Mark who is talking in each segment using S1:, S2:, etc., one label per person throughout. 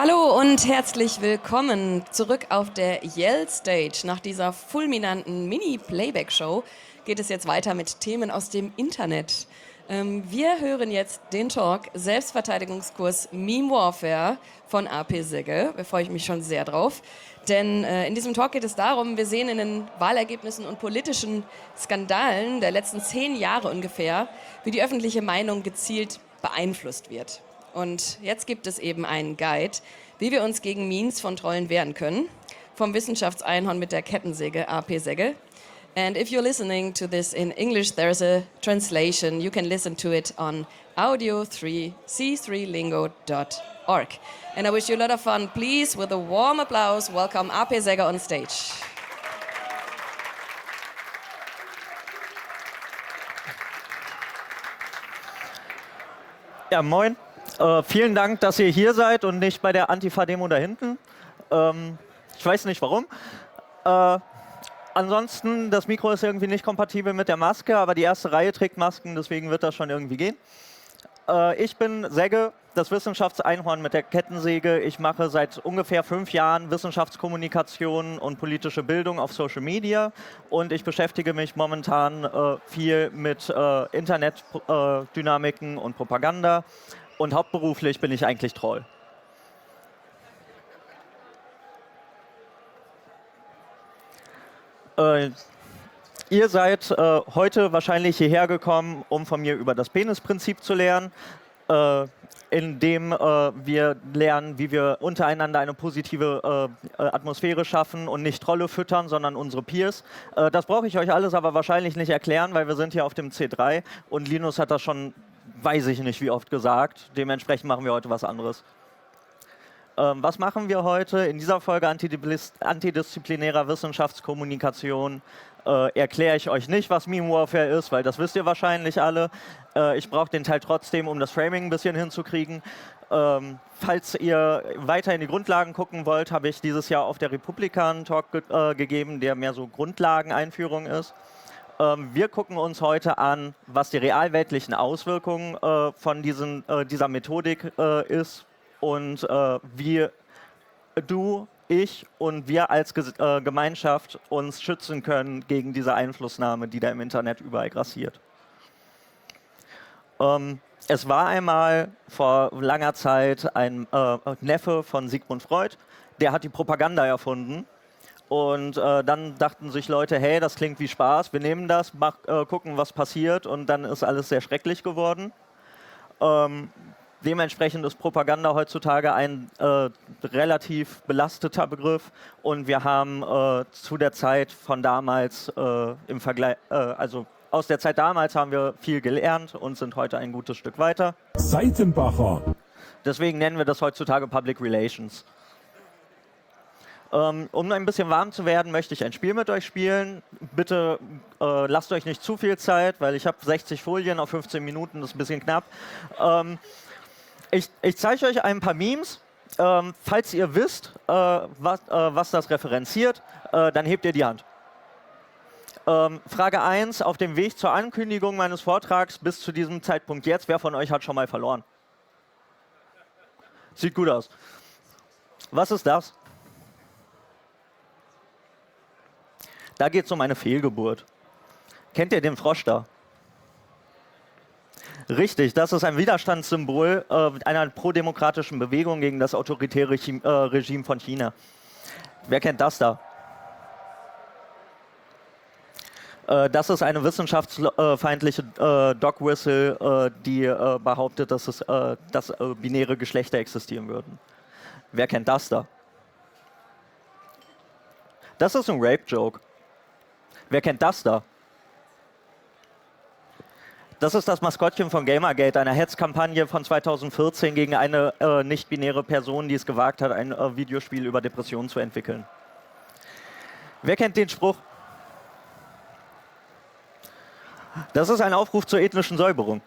S1: Hallo und herzlich willkommen zurück auf der Yell Stage. Nach dieser fulminanten Mini-Playback-Show geht es jetzt weiter mit Themen aus dem Internet. Wir hören jetzt den Talk Selbstverteidigungskurs Meme Warfare von AP Segge. Da freue ich mich schon sehr drauf. Denn in diesem Talk geht es darum, wir sehen in den Wahlergebnissen und politischen Skandalen der letzten 10 Jahre ungefähr, wie die öffentliche Meinung gezielt beeinflusst wird. Und jetzt gibt es eben einen Guide, wie wir uns gegen Memes von Trollen wehren können. Vom Wissenschaftseinhorn mit der Kettensäge, AP Segge. And if you're listening to this in English, there's a translation. You can listen to it on audio3c3lingo.org. And I wish you a lot of fun. Please, with a warm applause, welcome AP Segge on stage.
S2: Ja, moin. Vielen Dank, dass ihr hier seid und nicht bei der Antifa-Demo da hinten. Ich weiß nicht warum. Ansonsten, das Mikro ist irgendwie nicht kompatibel mit der Maske, aber die erste Reihe trägt Masken, deswegen wird das schon irgendwie gehen. Ich bin Segge, das Wissenschaftseinhorn mit der Kettensäge. Ich mache seit ungefähr 5 Jahren Wissenschaftskommunikation und politische Bildung auf Social Media und ich beschäftige mich momentan viel mit Internetdynamiken und Propaganda. Und hauptberuflich bin ich eigentlich Troll. Ihr seid heute wahrscheinlich hierher gekommen, um von mir über das Penisprinzip zu lernen, indem wir lernen, wie wir untereinander eine positive Atmosphäre schaffen und nicht Trolle füttern, sondern unsere Peers. Das brauche ich euch alles aber wahrscheinlich nicht erklären, weil wir sind hier auf dem C3 und Linus hat das schon, weiß ich nicht wie oft gesagt. Dementsprechend machen wir heute was anderes. Was machen wir heute? In dieser Folge antidisziplinärer Wissenschaftskommunikation erkläre ich euch nicht, was Meme Warfare ist, weil das wisst ihr wahrscheinlich alle. Ich brauche den Teil trotzdem, um das Framing ein bisschen hinzukriegen. Falls ihr weiter in die Grundlagen gucken wollt, habe ich dieses Jahr auf der Republika einen Talk gegeben, der mehr so Grundlageneinführung ist. Wir gucken uns heute an, was die realweltlichen Auswirkungen von dieser Methodik ist und wie du, ich und wir als Gemeinschaft uns schützen können gegen diese Einflussnahme, die da im Internet überall grassiert. Es war einmal vor langer Zeit ein Neffe von Sigmund Freud, der hat die Propaganda erfunden. Und dann dachten sich Leute, hey, das klingt wie Spaß, wir nehmen das, gucken, was passiert und dann ist alles sehr schrecklich geworden. Dementsprechend ist Propaganda heutzutage ein relativ belasteter Begriff und wir haben zu der Zeit von damals im Vergleich, also aus der Zeit damals haben wir viel gelernt und sind heute ein gutes Stück weiter.
S3: Seitenbacher.
S2: Deswegen nennen wir das heutzutage Public Relations. Um ein bisschen warm zu werden, möchte ich ein Spiel mit euch spielen. Bitte lasst euch nicht zu viel Zeit, weil ich habe 60 Folien auf 15 Minuten, das ist ein bisschen knapp. Ich zeige euch ein paar Memes. Falls ihr wisst, was das referenziert, dann hebt ihr die Hand. Frage 1, auf dem Weg zur Ankündigung meines Vortrags bis zu diesem Zeitpunkt jetzt, wer von euch hat schon mal verloren? Sieht gut aus. Was ist das? Da geht es um eine Fehlgeburt. Kennt ihr den Frosch da? Richtig, das ist ein Widerstandssymbol einer prodemokratischen Bewegung gegen das autoritäre Regime von China. Wer kennt das da? Das ist eine wissenschaftsfeindliche Dog-Whistle, die behauptet, dass binäre Geschlechter existieren würden. Wer kennt das da? Das ist ein Rape-Joke. Wer kennt das da? Das ist das Maskottchen von Gamergate, einer Hetzkampagne von 2014 gegen eine nicht-binäre Person, die es gewagt hat, ein Videospiel über Depressionen zu entwickeln. Wer kennt den Spruch? Das ist ein Aufruf zur ethnischen Säuberung.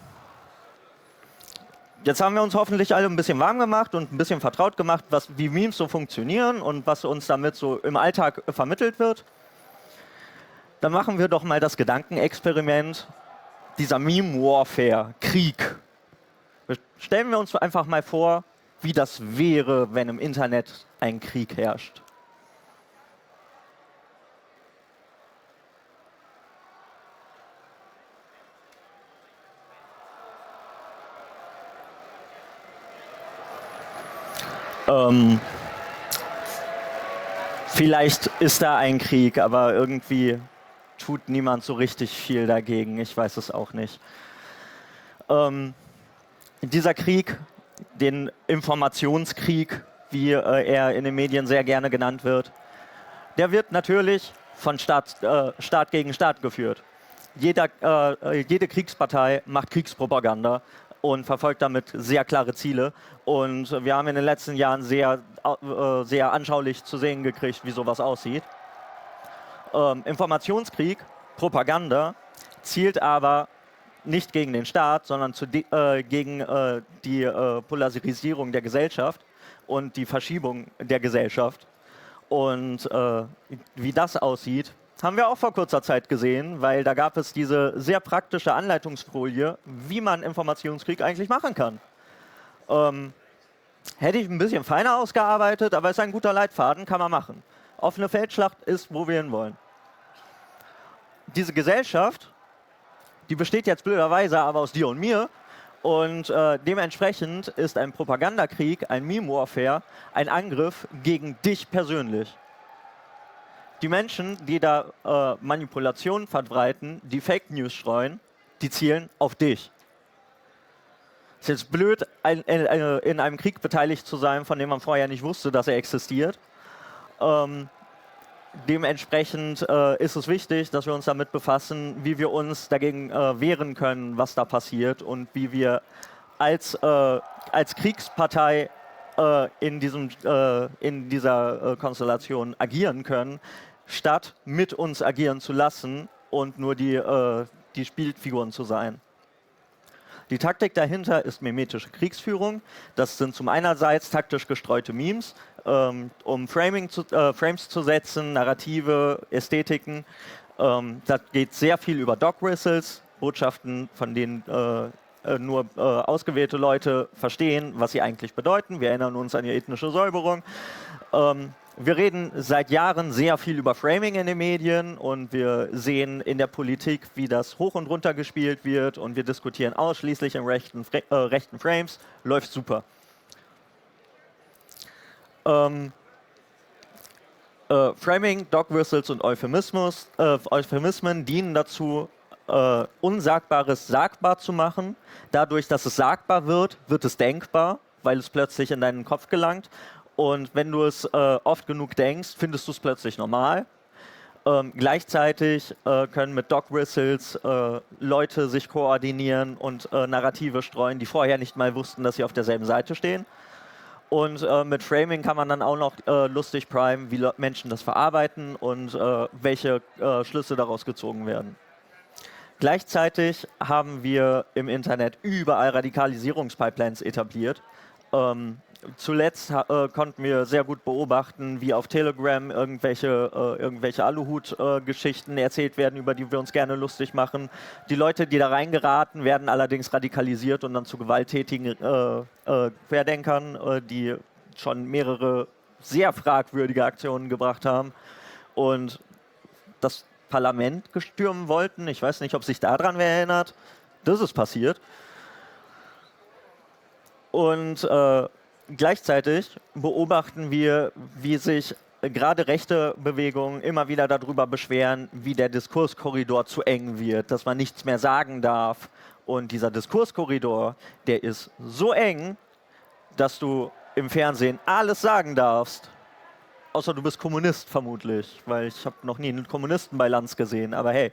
S2: Jetzt haben wir uns hoffentlich alle ein bisschen warm gemacht und ein bisschen vertraut gemacht, wie Memes so funktionieren und was uns damit so im Alltag vermittelt wird. Dann machen wir doch mal das Gedankenexperiment dieser Meme Warfare, Krieg. Stellen wir uns einfach mal vor, wie das wäre, wenn im Internet ein Krieg herrscht. Vielleicht ist da ein Krieg, aber irgendwie tut niemand so richtig viel dagegen. Ich weiß es auch nicht. Dieser Krieg, den Informationskrieg, wie er in den Medien sehr gerne genannt wird, der wird natürlich von Staat gegen Staat geführt. Jede Kriegspartei macht Kriegspropaganda und verfolgt damit sehr klare Ziele. Und wir haben in den letzten Jahren sehr anschaulich zu sehen gekriegt, wie sowas aussieht. Informationskrieg, Propaganda, zielt aber nicht gegen den Staat, sondern gegen die Polarisierung der Gesellschaft und die Verschiebung der Gesellschaft. Und wie das aussieht, haben wir auch vor kurzer Zeit gesehen, weil da gab es diese sehr praktische Anleitungsfolie, wie man Informationskrieg eigentlich machen kann. Hätte ich ein bisschen feiner ausgearbeitet, aber ist ein guter Leitfaden, kann man machen. Offene Feldschlacht ist, wo wir hinwollen. Diese Gesellschaft, die besteht jetzt blöderweise aber aus dir und mir. Und dementsprechend ist ein Propagandakrieg, ein Meme-Warfare, ein Angriff gegen dich persönlich. Die Menschen, die da Manipulationen verbreiten, die Fake News streuen, die zielen auf dich. Es ist jetzt blöd, in einem Krieg beteiligt zu sein, von dem man vorher nicht wusste, dass er existiert. Dementsprechend ist es wichtig, dass wir uns damit befassen, wie wir uns dagegen wehren können, was da passiert und wie wir als Kriegspartei in dieser Konstellation agieren können, statt mit uns agieren zu lassen und nur die Spielfiguren zu sein. Die Taktik dahinter ist mimetische Kriegsführung. Das sind zum einerseits taktisch gestreute Memes, um Frames zu setzen, Narrative, Ästhetiken. Das geht sehr viel über Dog Whistles, Botschaften, von denen nur ausgewählte Leute verstehen, was sie eigentlich bedeuten. Wir erinnern uns an die ethnische Säuberung. Wir reden seit Jahren sehr viel über Framing in den Medien und wir sehen in der Politik, wie das hoch und runter gespielt wird und wir diskutieren ausschließlich in rechten Frames. Läuft super. Framing, Dog Whistles und Euphemismen dienen dazu, Unsagbares sagbar zu machen. Dadurch, dass es sagbar wird, wird es denkbar, weil es plötzlich in deinen Kopf gelangt. Und wenn du es oft genug denkst, findest du es plötzlich normal. Gleichzeitig können mit Dog Whistles Leute sich koordinieren und Narrative streuen, die vorher nicht mal wussten, dass sie auf derselben Seite stehen. Und mit Framing kann man dann auch noch lustig primen, wie Menschen das verarbeiten und welche Schlüsse daraus gezogen werden. Gleichzeitig haben wir im Internet überall Radikalisierungspipelines etabliert. Zuletzt konnten wir sehr gut beobachten, wie auf Telegram irgendwelche Aluhut-Geschichten erzählt werden, über die wir uns gerne lustig machen. Die Leute, die da reingeraten, werden allerdings radikalisiert und dann zu gewalttätigen Querdenkern, die schon mehrere sehr fragwürdige Aktionen gebracht haben und das Parlament gestürmen wollten. Ich weiß nicht, ob sich daran wer erinnert. Das ist passiert. Und gleichzeitig beobachten wir, wie sich gerade rechte Bewegungen immer wieder darüber beschweren, wie der Diskurskorridor zu eng wird, dass man nichts mehr sagen darf. Und dieser Diskurskorridor, der ist so eng, dass du im Fernsehen alles sagen darfst. Außer du bist Kommunist vermutlich, weil ich habe noch nie einen Kommunisten bei Lanz gesehen, aber hey.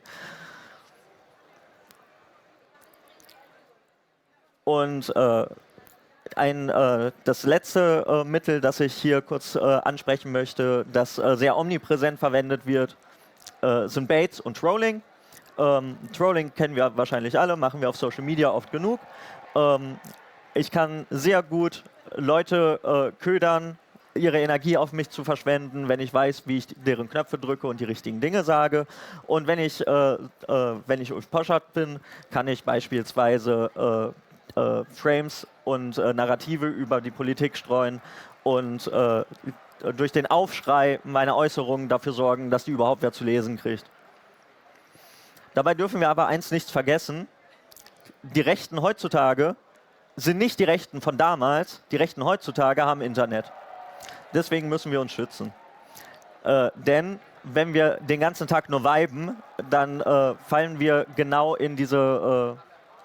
S2: Und das letzte Mittel, das ich hier kurz ansprechen möchte, das sehr omnipräsent verwendet wird, sind Baits und Trolling. Trolling kennen wir wahrscheinlich alle, machen wir auf Social Media oft genug. Ich kann sehr gut Leute ködern, ihre Energie auf mich zu verschwenden, wenn ich weiß, wie ich deren Knöpfe drücke und die richtigen Dinge sage. Und wenn ich Ulf Poschardt bin, kann ich beispielsweise Frames und Narrative über die Politik streuen und durch den Aufschrei meiner Äußerungen dafür sorgen, dass die überhaupt wer zu lesen kriegt. Dabei dürfen wir aber eins nicht vergessen: Die Rechten heutzutage sind nicht die Rechten von damals, die Rechten heutzutage haben Internet. Deswegen müssen wir uns schützen. Denn wenn wir den ganzen Tag nur viben, dann fallen wir genau in diese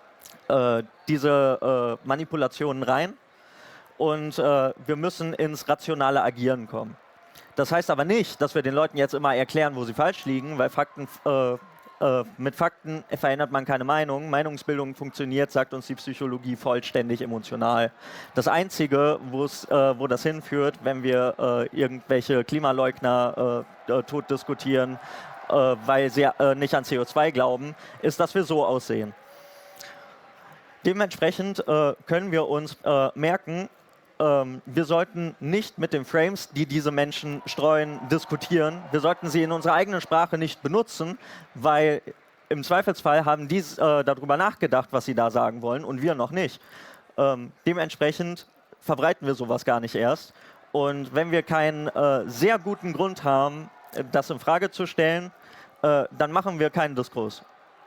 S2: Manipulationen rein. Und wir müssen ins rationale Agieren kommen. Das heißt aber nicht, dass wir den Leuten jetzt immer erklären, wo sie falsch liegen, weil mit Fakten verändert man keine Meinung. Meinungsbildung funktioniert, sagt uns die Psychologie, vollständig emotional. Das Einzige, wo das hinführt, wenn wir irgendwelche Klimaleugner tot diskutieren, weil sie nicht an CO2 glauben, ist, dass wir so aussehen. Dementsprechend können wir uns merken, wir sollten nicht mit den Frames, die diese Menschen streuen, diskutieren. Wir sollten sie in unserer eigenen Sprache nicht benutzen, weil im Zweifelsfall haben die darüber nachgedacht, was sie da sagen wollen, und wir noch nicht. Dementsprechend verbreiten wir sowas gar nicht erst. Und wenn wir keinen sehr guten Grund haben, das in Frage zu stellen, dann machen wir keinen Diskurs.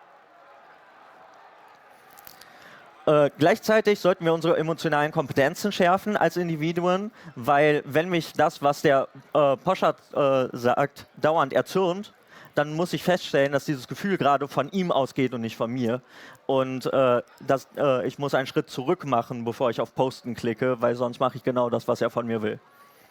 S2: Gleichzeitig sollten wir unsere emotionalen Kompetenzen schärfen als Individuen, weil wenn mich das, was der Poschardt sagt, dauernd erzürnt, dann muss ich feststellen, dass dieses Gefühl gerade von ihm ausgeht und nicht von mir. Und ich muss einen Schritt zurück machen, bevor ich auf Posten klicke, weil sonst mache ich genau das, was er von mir will.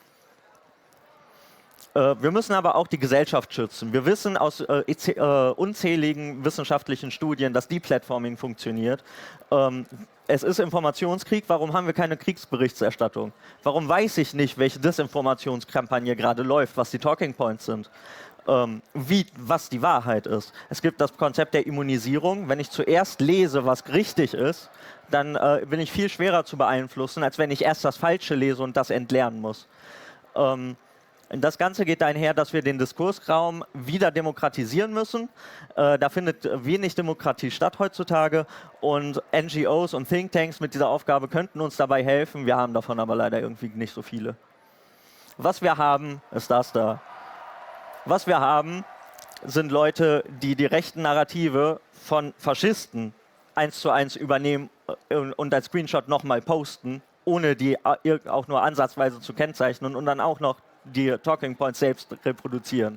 S2: Wir müssen aber auch die Gesellschaft schützen. Wir wissen aus unzähligen wissenschaftlichen Studien, dass Deplatforming funktioniert. Es ist Informationskrieg, warum haben wir keine Kriegsberichterstattung? Warum weiß ich nicht, welche Desinformationskampagne gerade läuft, was die Talking Points sind? Was die Wahrheit ist. Es gibt das Konzept der Immunisierung. Wenn ich zuerst lese, was richtig ist, dann bin ich viel schwerer zu beeinflussen, als wenn ich erst das Falsche lese und das entlernen muss. Das Ganze geht einher, dass wir den Diskursraum wieder demokratisieren müssen. Da findet wenig Demokratie statt heutzutage und NGOs und Thinktanks mit dieser Aufgabe könnten uns dabei helfen. Wir haben davon aber leider irgendwie nicht so viele. Was wir haben, ist das da. Was wir haben, sind Leute, die die rechten Narrative von Faschisten 1:1 übernehmen und als Screenshot nochmal posten, ohne die auch nur ansatzweise zu kennzeichnen und dann auch noch die Talking Points selbst reproduzieren.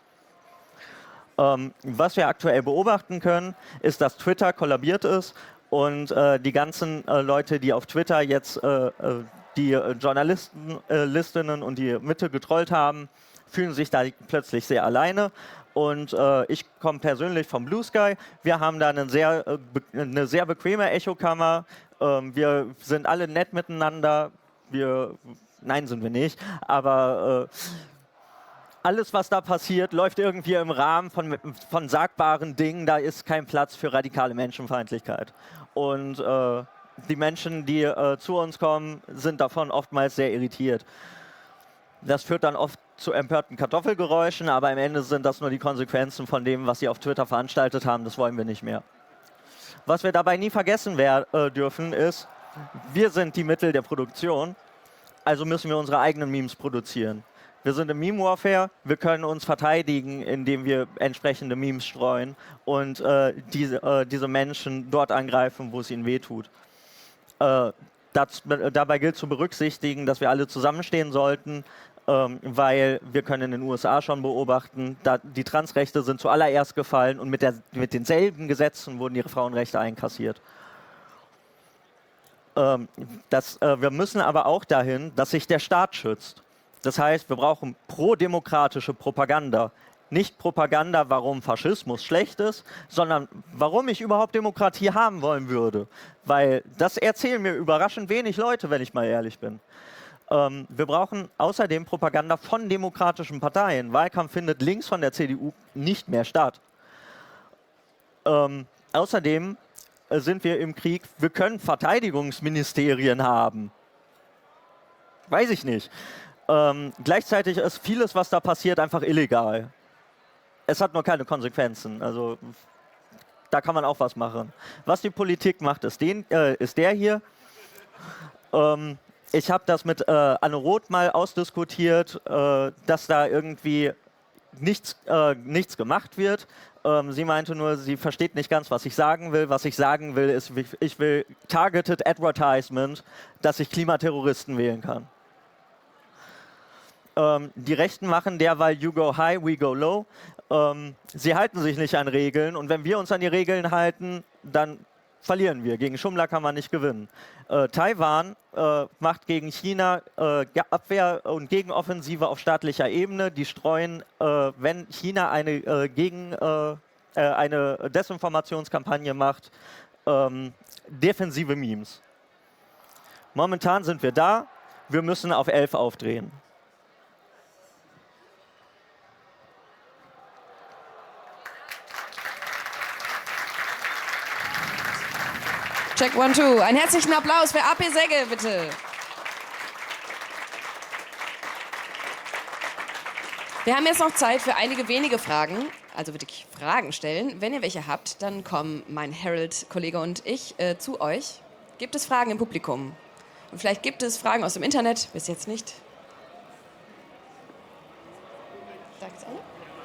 S2: Was wir aktuell beobachten können, ist, dass Twitter kollabiert ist und die ganzen Leute, die auf Twitter jetzt die Journalistinnen und die Mitte getrollt haben, fühlen sich da plötzlich sehr alleine. Und ich komme persönlich vom Blue Sky. Wir haben da eine sehr bequeme Echokammer. Wir sind alle nett miteinander. Nein, sind wir nicht, aber alles, was da passiert, läuft irgendwie im Rahmen von sagbaren Dingen. Da ist kein Platz für radikale Menschenfeindlichkeit. Und die Menschen, die zu uns kommen, sind davon oftmals sehr irritiert. Das führt dann oft zu empörten Kartoffelgeräuschen, aber am Ende sind das nur die Konsequenzen von dem, was sie auf Twitter veranstaltet haben. Das wollen wir nicht mehr. Was wir dabei nie vergessen dürfen, ist, wir sind die Mittel der Produktion. Also müssen wir unsere eigenen Memes produzieren. Wir sind im Meme-Warfare, wir können uns verteidigen, indem wir entsprechende Memes streuen und diese Menschen dort angreifen, wo es ihnen wehtut. Dabei gilt zu berücksichtigen, dass wir alle zusammenstehen sollten, weil wir können in den USA schon beobachten, die Transrechte sind zuallererst gefallen und mit denselben Gesetzen wurden ihre Frauenrechte einkassiert. Wir müssen aber auch dahin, dass sich der Staat schützt. Das heißt, wir brauchen prodemokratische Propaganda. Nicht Propaganda, warum Faschismus schlecht ist, sondern warum ich überhaupt Demokratie haben wollen würde. Weil das erzählen mir überraschend wenig Leute, wenn ich mal ehrlich bin. Wir brauchen außerdem Propaganda von demokratischen Parteien. Wahlkampf findet links von der CDU nicht mehr statt. Außerdem sind wir im Krieg, wir können Verteidigungsministerien haben. Weiß ich nicht. Gleichzeitig ist vieles, was da passiert, einfach illegal. Es hat nur keine Konsequenzen. Also da kann man auch was machen. Was die Politik macht, ist der hier. Ich habe das mit Anne Roth mal ausdiskutiert, dass da irgendwie nichts gemacht wird. Sie meinte nur, sie versteht nicht ganz, was ich sagen will. Was ich sagen will, ist, ich will Targeted Advertisement, dass ich Klimaterroristen wählen kann. Die Rechten machen derweil You go high, we go low. Sie halten sich nicht an Regeln und wenn wir uns an die Regeln halten, dann verlieren wir. Gegen Schummler kann man nicht gewinnen. Taiwan macht gegen China Abwehr- und Gegenoffensive auf staatlicher Ebene. Die streuen, wenn China eine Desinformationskampagne macht, defensive Memes. Momentan sind wir da. Wir müssen auf 11 aufdrehen.
S1: Check 1, 2. Einen herzlichen Applaus für AP Segge, bitte. Wir haben jetzt noch Zeit für einige wenige Fragen, also wirklich Fragen stellen. Wenn ihr welche habt, dann kommen mein Herald-Kollege und ich zu euch. Gibt es Fragen im Publikum? Und vielleicht gibt es Fragen aus dem Internet, bis jetzt nicht. Sagt es einer?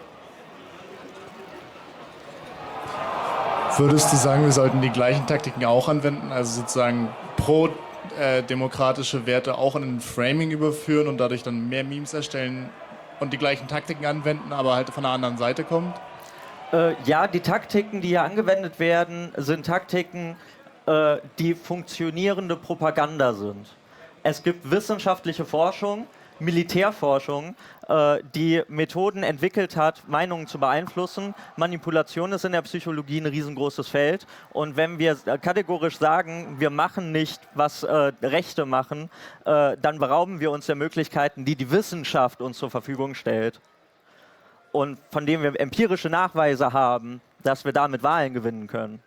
S3: Würdest du sagen, wir sollten die gleichen Taktiken auch anwenden, also sozusagen pro-demokratische Werte auch in ein Framing überführen und dadurch dann mehr Memes erstellen und die gleichen Taktiken anwenden, aber halt von der anderen Seite kommt?
S2: Ja, die Taktiken, die hier angewendet werden, sind Taktiken, die funktionierende Propaganda sind. Es gibt wissenschaftliche Forschung, Militärforschung, die Methoden entwickelt hat, Meinungen zu beeinflussen. Manipulation ist in der Psychologie ein riesengroßes Feld. Und wenn wir kategorisch sagen, wir machen nicht, was Rechte machen, dann berauben wir uns der Möglichkeiten, die die Wissenschaft uns zur Verfügung stellt. Und von denen wir empirische Nachweise haben, dass wir damit Wahlen gewinnen können.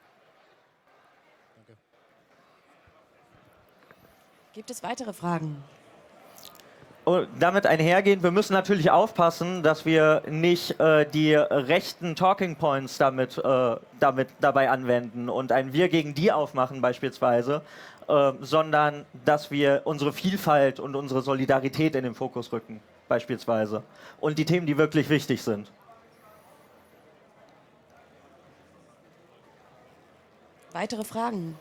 S1: Gibt es weitere Fragen?
S2: Und damit einhergehend, wir müssen natürlich aufpassen, dass wir nicht die rechten Talking Points dabei anwenden und ein Wir gegen die aufmachen beispielsweise, sondern dass wir unsere Vielfalt und unsere Solidarität in den Fokus rücken beispielsweise und die Themen, die wirklich wichtig sind.
S1: Weitere Fragen?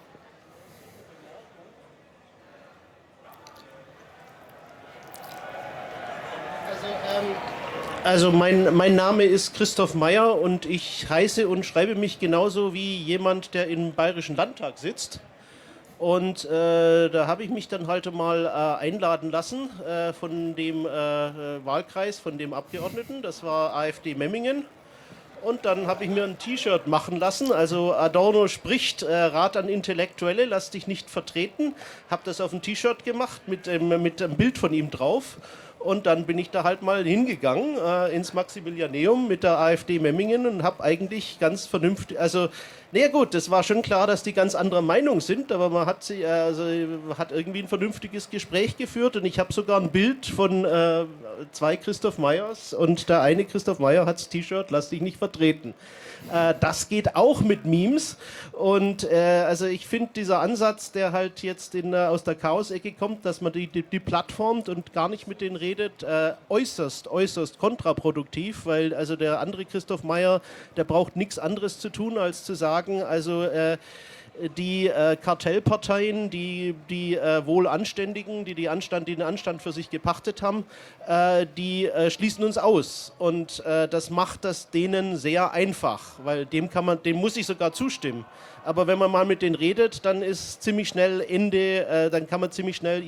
S4: Also mein Name ist Christoph Meyer und ich heiße und schreibe mich genauso wie jemand, der im Bayerischen Landtag sitzt. Und da habe ich mich dann halt mal einladen lassen von dem Wahlkreis, von dem Abgeordneten. Das war AfD Memmingen. Und dann habe ich mir ein T-Shirt machen lassen. Also Adorno spricht, Rat an Intellektuelle, lass dich nicht vertreten. Habe das auf ein T-Shirt gemacht mit einem Bild von ihm drauf. Und dann bin ich da halt mal hingegangen ins Maximilianeum mit der AfD Memmingen und habe eigentlich ganz vernünftig, also naja gut, das war schon klar, dass die ganz anderer Meinung sind, aber man hat hat irgendwie ein vernünftiges Gespräch geführt und ich habe sogar ein Bild von zwei Christoph Meyers und der eine Christoph Meyer hat das T-Shirt, lass dich nicht vertreten. Das geht auch mit Memes und also ich finde dieser Ansatz, der halt jetzt aus der Chaos-Ecke kommt, dass man die plattformt und gar nicht mit denen redet, äußerst kontraproduktiv, weil also der andere Christoph Meyer, der braucht nichts anderes zu tun, als zu sagen, also die Kartellparteien, die Wohlanständigen, die den Anstand für sich gepachtet haben, die schließen uns aus. Und das macht das denen sehr einfach, weil dem muss ich sogar zustimmen. Aber wenn man mal mit denen redet, dann ist ziemlich schnell Ende, dann kann man ziemlich schnell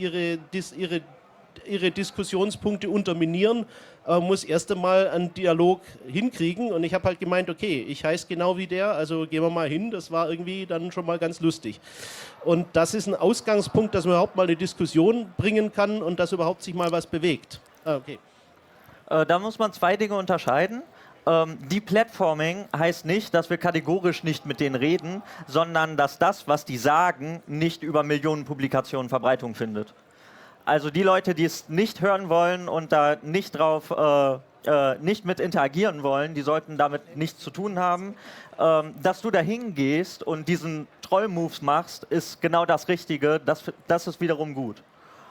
S4: ihre Diskussionspunkte unterminieren, muss erst einmal einen Dialog hinkriegen und ich habe halt gemeint, okay, ich heiße genau wie der, also gehen wir mal hin, das war irgendwie dann schon mal ganz lustig. Und das ist ein Ausgangspunkt, dass man überhaupt mal eine Diskussion bringen kann und dass überhaupt sich mal was bewegt. Okay.
S2: Da muss man zwei Dinge unterscheiden. Deplatforming heißt nicht, dass wir kategorisch nicht mit denen reden, sondern dass das, was die sagen, nicht über Millionen Publikationen Verbreitung findet. Also die Leute, die es nicht hören wollen und da nicht drauf nicht mit interagieren wollen, die sollten damit nichts zu tun haben. Dass du dahin gehst und diesen Troll-Moves machst, ist genau das Richtige. Das ist wiederum gut.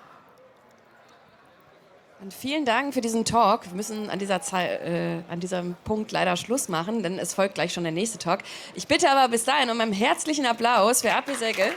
S1: Und vielen Dank für diesen Talk. Wir müssen an diesem Punkt leider Schluss machen, denn es folgt gleich schon der nächste Talk. Ich bitte aber bis dahin um einen herzlichen Applaus für Ape Segel.